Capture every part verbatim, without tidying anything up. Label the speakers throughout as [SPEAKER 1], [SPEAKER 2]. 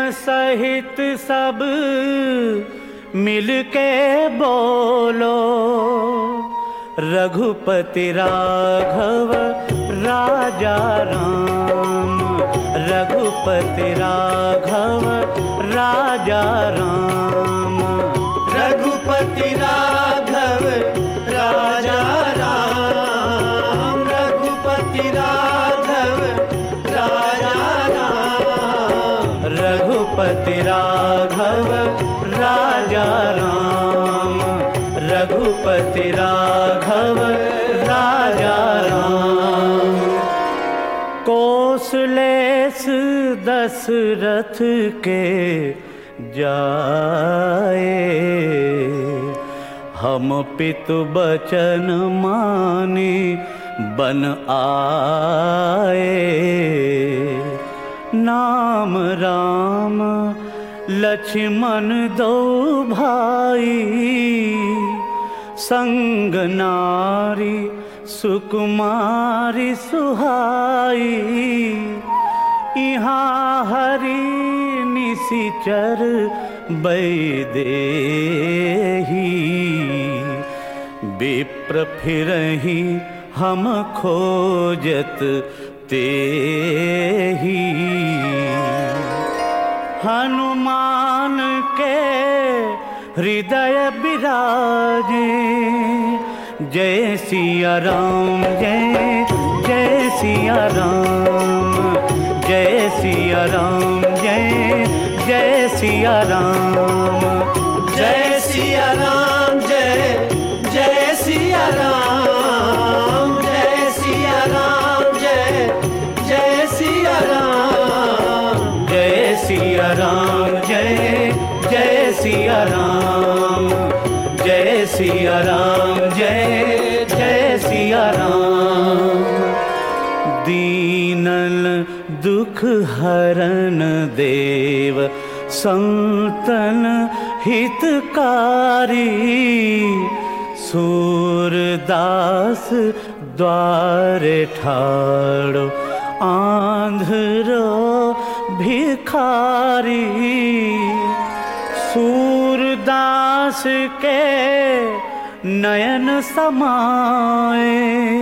[SPEAKER 1] सहित सब मिलके बोलो, रघुपति राघव राजा राम, रघुपति राघव राजा राम,
[SPEAKER 2] रघुपति राघव राजा राम, रघुपति राघव राजा राम,
[SPEAKER 1] रघुपति राघव राजा राम, रघुपति राघव राजा राम। कौशलेश दशरथ के जाए, हम पितु बचन माने बन आए। नाम राम लक्ष्मण दो भाई, संग नारी सुकुमारी सुहाई। यहाँ हरि निशिचर बैदेही, विप्र फिरहि हम खोजत तेहि। हनुमान के हृदय विराजे, जय सिया राम जय जय सिया राम, जय सिया राम जय जय सिया राम,
[SPEAKER 2] जय सिया राम जय जय सिया राम, जय सिया राम जय जय सिया राम,
[SPEAKER 1] जय सिया राम जय जय सिया राम, जय सिया राम जय जय सिया राम। दीनल दुख हरन देव संतन हितकारी, सूरदास द्वारे ठाड़ो आंध्रो भिखारी। सूरदास के नयन समाए,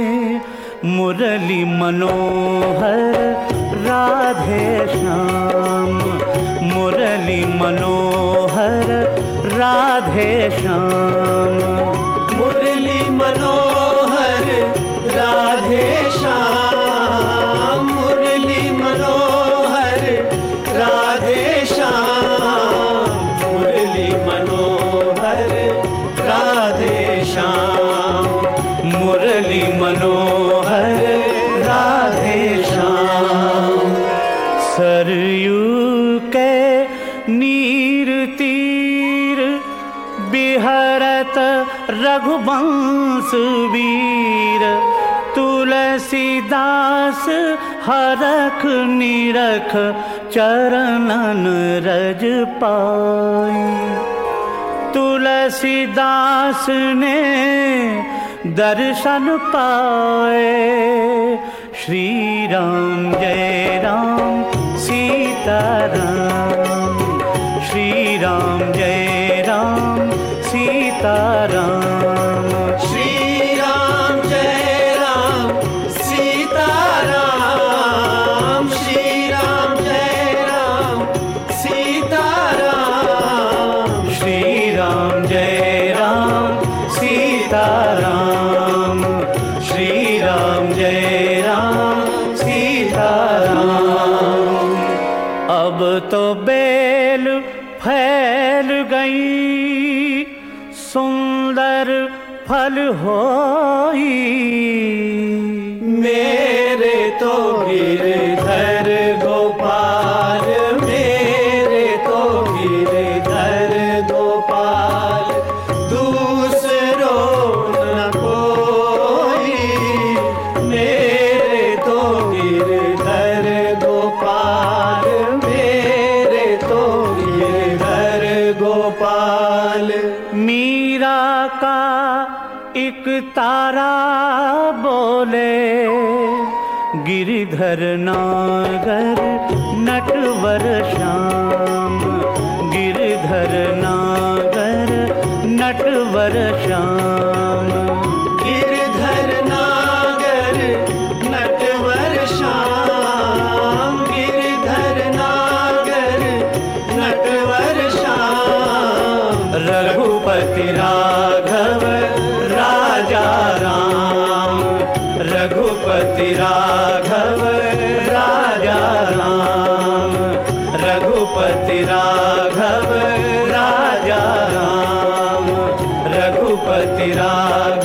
[SPEAKER 1] मुरली मनोहर राधे श्याम, मुरली मनोहर राधे श्याम,
[SPEAKER 2] मुरली मनोहर राधे श्याम, मुरली मनोहर राधे श्याम, मुरली मनोहर राधे श्याम,
[SPEAKER 1] मुरली मनोहर राधे श्याम। सरयू के नीर तीर बिहरत रघुवंश वीर, तुलसीदास हरख निरख चरणन रज पाई। तुलसीदास ने दर्शन पाए, श्री राम जय राम सीता राम, श्री राम जय राम सीता राम,
[SPEAKER 2] श्री राम जय राम सीता राम, श्री राम जय राम सीता राम,
[SPEAKER 1] श्री राम जय राम सीता राम, श्री राम जय राम सीता राम। अब तो बेल फैल गई, सुंदर फल होई।
[SPEAKER 2] मेरे तो गिरधर गोपाल, मेरे तो गिरधर गोपाल, दूसरो न कोई। मेरे तो गिरधर गोपाल, मेरे तो गिरधर गोपाल।
[SPEAKER 1] मीरा का एक तारा बोले, गिरिधर नागर नटवर श्याम। रघुपति राघव राजा राम, रघुपति राघव राजा राम, रघुपति राघव राजा राम, रघुपति राघव